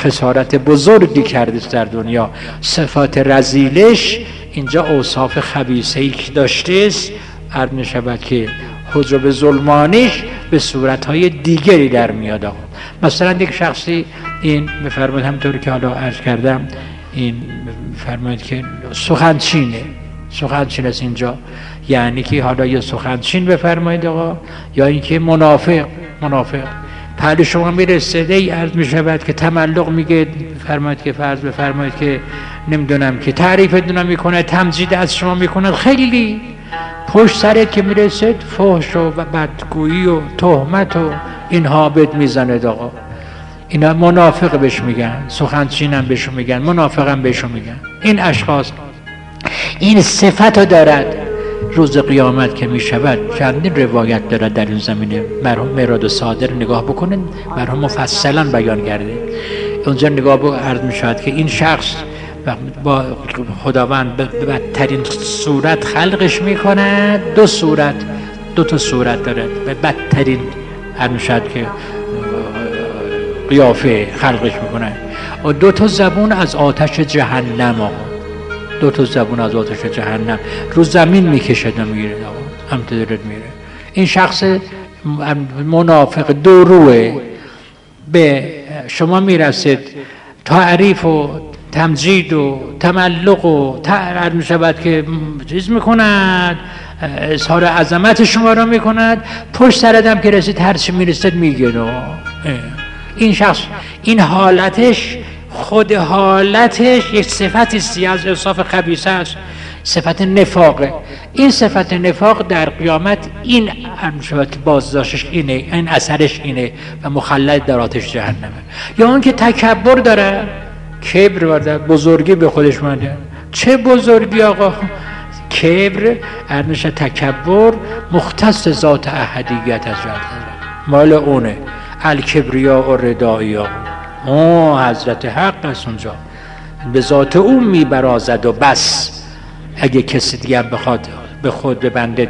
خسارت بزرگی کرده در دنیا. صفات رذیلش اینجا اوصاف خبیثه‌ای که داشته است، عرض می‌شود که حجب ظلمانیش به صورت‌های دیگری در میاد. مثلا یک شخصی این بفرمایید، همونطوری که حالا عرض کردم، این بفرمایید که سخنچین است اینجا، یعنی که حالا یا سخنچین بفرمایید آقا، یا اینکه منافق. پهلو شما میرسه ای عرض میشود که تملق میگه، بفرمایید که فرض بفرمایید که نمیدونم که تعریفتون میکنه، تمجید از شما میکنه، خیلی پشت سرت که میرسید فحش و بدگویی و تهمت و اینها بهت میزنه آقا. اینا منافق بهش میگن، سخنچین هم بهش میگن، منافق هم بهش میگن. این اشخاص این صفت رو دارد. روز قیامت که میشود چندین روایت دارد در این زمینه، مرحوم مراد صادر نگاه بکنید، مرحوم مفصلا بیان کرده. اونجا نگاه بکنید عرض میشود که این شخص با خداوند به بدترین صورت خلقش میکند. دو تا صورت دارد، به بدترین عرض میشود که قیافه خلقش میکنه، و 2 تا زبون از آتش جهنم. 2 تا زبون از آتش جهنم رو زمین میکشد و میره، همینطور میره. این شخص منافق دوروه. به شما میرسید تعریف و تمجید و تملق و عرض میشود که چیز میکند، اظهار عظمت شما را میکند، پشت سردم که رسید هرچی میرسید میگه. این شخص این حالتش، خود حالتش یک صفتی از اوصاف خبیثه است، صفت نفاقه. این صفت نفاق در قیامت این بازداشتش اینه، این اثرش اینه و مخلد در آتش جهنمه. یا اون که تکبر داره، کبر و بزرگی به خودش مانده. چه بزرگی آقا؟ کبر، ارنش تکبر مختص ذات احدیت از مال اونه. الکبریا و ردایی حضرت حق است، اونجا به ذات اون میبرازد و بس. اگه کسی دیگه بخواد به خود ببنده،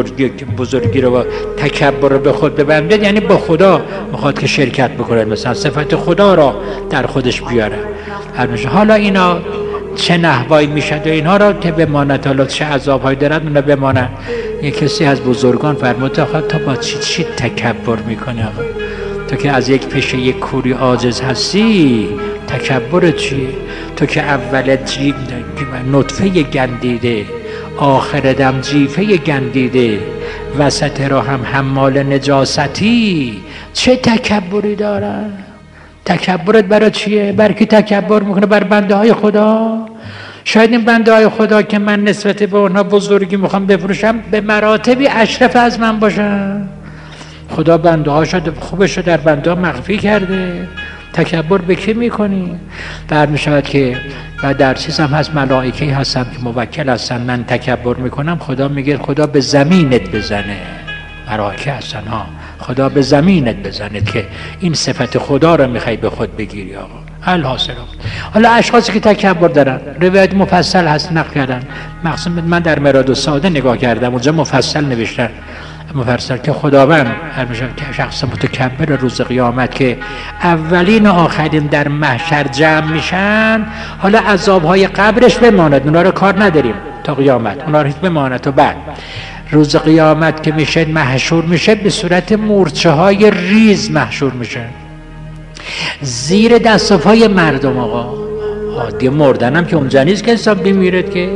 بزرگی رو و تکبر رو به خود ببنده، یعنی با خدا میخواد که شرکت بکنه، مثلا صفت خدا را در خودش بیاره. حالا اینا چه نحوایی میشد و اینها را که بماند، حالا چه عذابهایی دارد اونا بماند. یک کسی از بزرگان فرمود آخه تو با چی تکبر میکنه آقا؟ تو که از یک پیشه یک کوری عاجز هستی، تکبر چیه؟ تو که اول نطفه گندیده، آخر دم جیفه گندیده، وسط را هم حمال نجاستی، چه تکبری دارن؟ تکبرت برای چیه؟ بر کی تکبر میکنه؟ بر بنده های خدا. شاید این بنده های خدا که من نسبت به اونها بزرگی میخوام بفروشم، به مراتبی اشرف از من باشن. خدا بنده هاشو خوبش رو در بنده ها مخفی کرده. تکبر به کی میکنی؟ بعد میشود که و در چیز هم هست، ملائکه‌ای هستن که موکل هستن، من تکبر میکنم، خدا میگه خدا به زمینت بزنه. ملائکه هستن ها، خدا به زمینت بزنه که این صفت خدا رو میخوای به خود بگیری آقا. الحاصل حالا اشخاصی که تکبر دارن، روایت مفصل هست نقل کردن. مقصود من در مراد ساده نگاه کردم، اونجا مفصل نوشتن، مفصل که خداوند همیشه که شخص متکبر روز قیامت که اولین و آخرین در محشر جمع میشن، حالا عذابهای قبرش بماند، اونا رو کار نداریم تا قیامت، اونا رو بماند. و بعد روز قیامت که میشه محشور میشه، به صورت مورچه های ریز محشور میشه زیر دست و پای مردم آقا. دیگه مردن هم که اونجا نیست که حساب بمیرد، که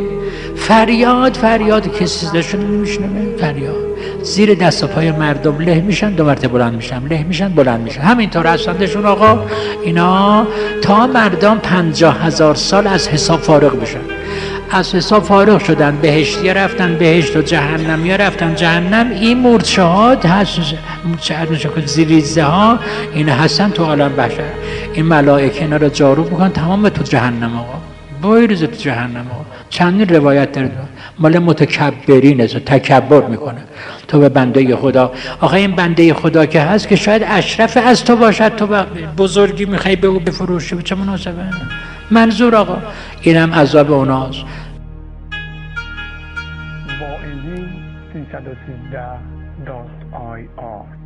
فریاد کسی صداشون نمیشنوه، فریاد زیر دست و پای مردم له میشن، 2 مرتبه بلند میشن، له میشن، بلند میشن، همینطور هستندشون آقا اینا تا مردم 50,000 سال از حساب فارغ بشن. از حساب فارغ شدن، بهشتی رفتن بهشت و جهنمی رفتن جهنم. این مورچه ها هست، زیریزه ها این هستن تو عالم بشر. این ملائکه اینا رو جارو بکن، تمام تو جهنم آقا، بایرز تو جهنم آقا. چندین روایت داره مال متکبرین است، تکبر میکنه تو به بنده خدا. آقا این بنده خدا که هست که شاید اشرف از تو باشد، تو بزرگی میخوای به او بفروشی، به چه مناسبه؟ منظور آقا اینم عذاب اوناست. با این 313.ir